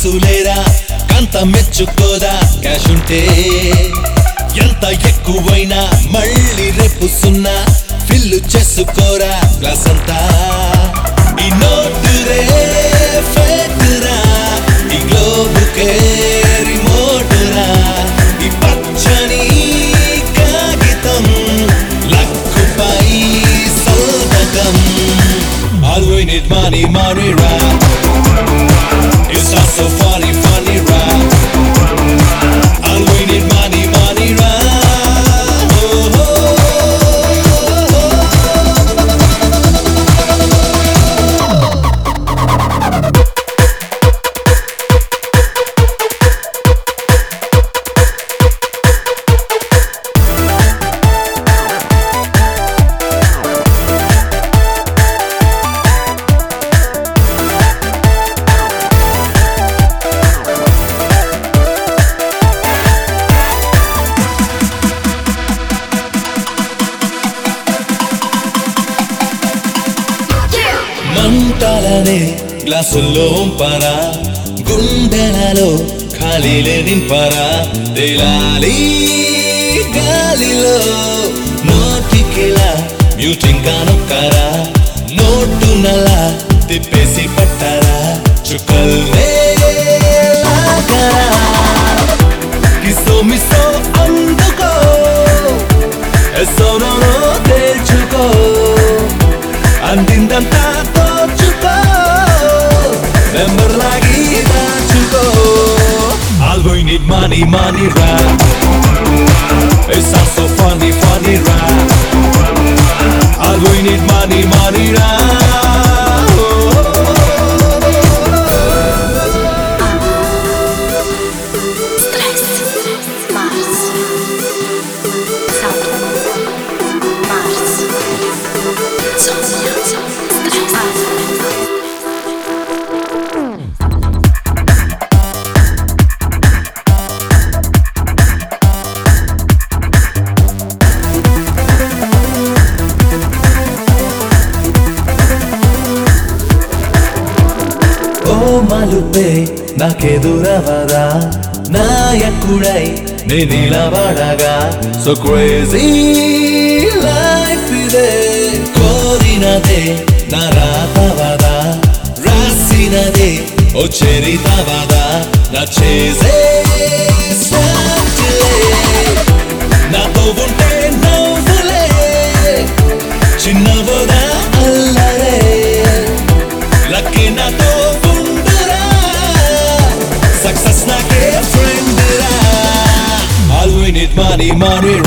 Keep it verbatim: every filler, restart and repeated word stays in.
కాసులేరా కంత మెచ్చుకోదా క్యాష్ ఉంటే ఎంత ఎక్కువైనా మళ్ళీ రేపు సున్నా ఫిల్లు చేసుకోరా గ్లాస్ అంతా ఈ నోటురే ఫేకురా ఈ గ్లోబుకే రిమోటురా ఈ పచ్చని కాగితం లక్కుపై సంతకం All we need money, money, right? It's not so funny, funny, right? All we need money, money, right? Oh, oh, మంటలనే గ్లాసుల్లో ఉంపరా గుండెలలో ఖాళీలే నింపరా తేలాలి గాలిలో నోటికిలా మ్యూటింగ్ కానొక్కరా నోటు నలా తిప్పేసి పట్టరా చుక్కల్నే లాగరా కిసో మిసో అందుకో ఎసోనో తేల్చుకో అందిందంతా దోచుకో నెంబర్లాగి దాచుకో All we need money, money, right? It's not so funny, funny, right? All we need money, money, right? Stress, Mars, Saturn, Mars, Sonia, Stress. ఓ మలుపే నాకెదురవదా నాయకుడై నే నిలబడగా so crazy life ఇదే కోరినదే నా రాతవదా రాసినదే ఓ చరితవదా నా చేసే సాటిలే నాతో ఉంటే నవ్వులే చిన్నబోదా అల్లరే లక్కీ నాతో ఉండురా సక్సెస్ నాకే ఫ్రెండ్ రా All we need money, money,